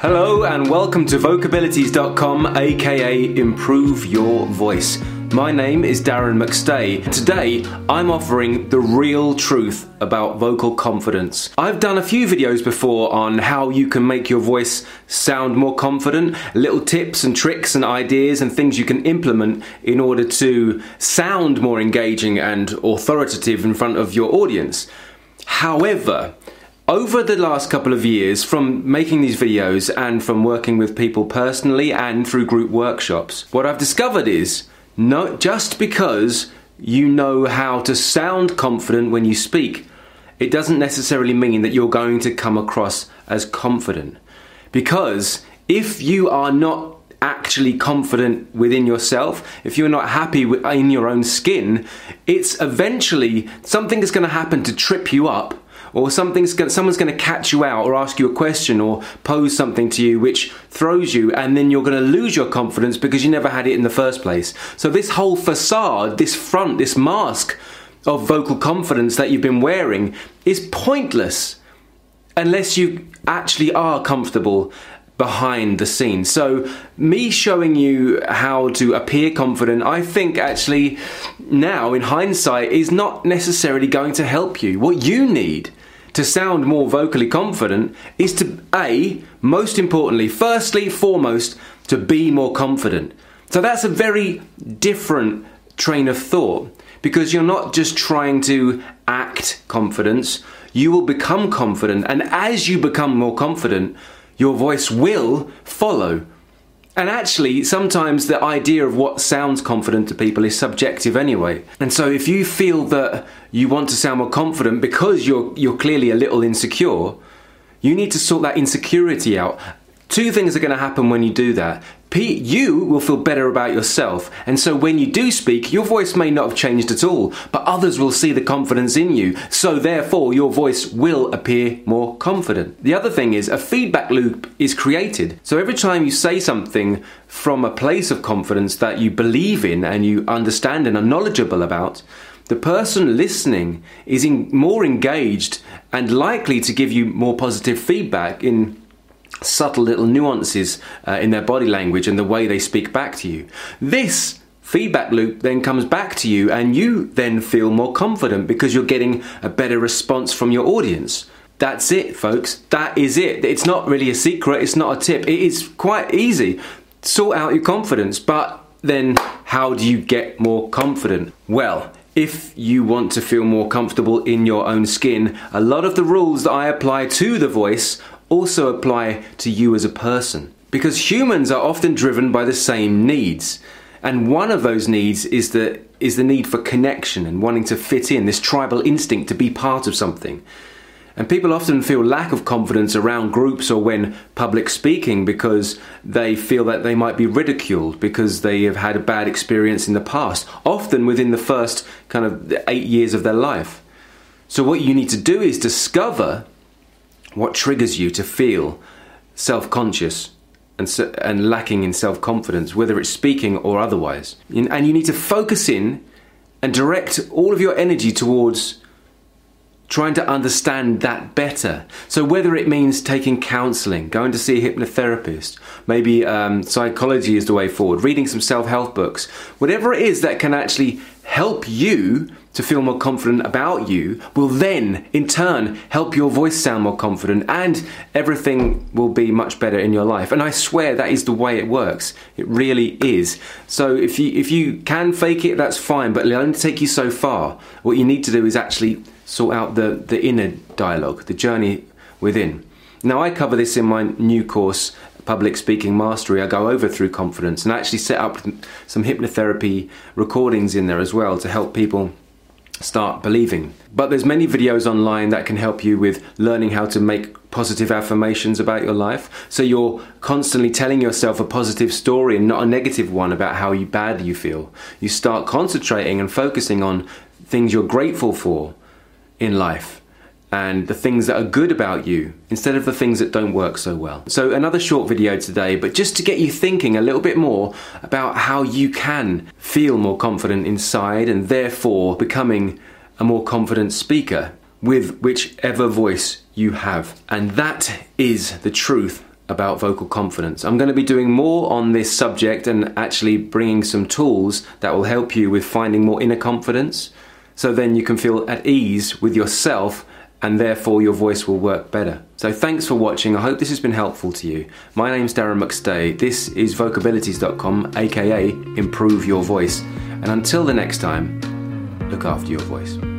Hello and welcome to Vocabilities.com, aka Improve Your Voice. My name is Darren McStay. Today I'm offering the real truth about vocal confidence. I've done a few videos before on how you can make your voice sound more confident, little tips and tricks and ideas and things you can implement in order to sound more engaging and authoritative in front of your audience. However, over the last couple of years, from making these videos and from working with people personally and through group workshops, what I've discovered is just because you know how to sound confident when you speak, it doesn't necessarily mean that you're going to come across as confident. Because if you are not actually confident within yourself, if you're not happy in your own skin, it's eventually something is going to happen to trip you up, or someone's going to catch you out or ask you a question or pose something to you which throws you, and then you're going to lose your confidence because you never had it in the first place. So this whole facade, this front, this mask of vocal confidence that you've been wearing is pointless unless you actually are comfortable behind the scenes. So me showing you how to appear confident, I think actually now in hindsight is not necessarily going to help you. What you need to sound more vocally confident is to, most importantly, firstly, foremost, to be more confident. So that's a very different train of thought, because you're not just trying to act confidence, you will become confident, and as you become more confident, your voice will follow. And actually, sometimes the idea of what sounds confident to people is subjective anyway. And so if you feel that you want to sound more confident because you're clearly a little insecure, you need to sort that insecurity out. Two things are going to happen when you do that. You will feel better about yourself, and so when you do speak, your voice may not have changed at all, but others will see the confidence in you, so therefore your voice will appear more confident. The other thing is a feedback loop is created. So every time you say something from a place of confidence that you believe in and you understand and are knowledgeable about, the person listening is more engaged and likely to give you more positive feedback in subtle little nuances in their body language and the way they speak back to you. This feedback loop then comes back to you, and you then feel more confident because you're getting a better response from your audience. That's it, folks. That is it. It's not really a secret. It's not a tip. It is quite easy. Sort out your confidence. But then how do you get more confident? Well, if you want to feel more comfortable in your own skin, a lot of the rules that I apply to the voice also apply to you as a person, because humans are often driven by the same needs, and one of those needs is the need for connection and wanting to fit in, this tribal instinct to be part of something. And people often feel lack of confidence around groups or when public speaking because they feel that they might be ridiculed because they have had a bad experience in the past, often within the first kind of 8 years of their life. So what you need to do is discover what triggers you to feel self-conscious and lacking in self-confidence, whether it's speaking or otherwise. And you need to focus in and direct all of your energy towards trying to understand that better. So whether it means taking counselling, going to see a hypnotherapist, maybe psychology is the way forward, reading some self-help books, whatever it is that can actually help you to feel more confident about you will then, in turn, help your voice sound more confident, and everything will be much better in your life. And I swear that is the way it works. It really is. So if you can fake it, that's fine, but it'll only take you so far. What you need to do is actually sort out the inner dialogue, the journey within. Now, I cover this in my new course, Public Speaking Mastery. I go over through confidence and actually set up some hypnotherapy recordings in there as well to help people start believing. But there's many videos online that can help you with learning how to make positive affirmations about your life, so you're constantly telling yourself a positive story and not a negative one about how bad you feel. You start concentrating and focusing on things you're grateful for in life and the things that are good about you instead of the things that don't work so well. So another short video today, but just to get you thinking a little bit more about how you can feel more confident inside and therefore becoming a more confident speaker with whichever voice you have. And that is the truth about vocal confidence. I'm going to be doing more on this subject and actually bringing some tools that will help you with finding more inner confidence, so then you can feel at ease with yourself and therefore your voice will work better. So thanks for watching. I hope this has been helpful to you. My name's Darren McStay. This is Vocabilities.com, aka Improve Your Voice. And until the next time, look after your voice.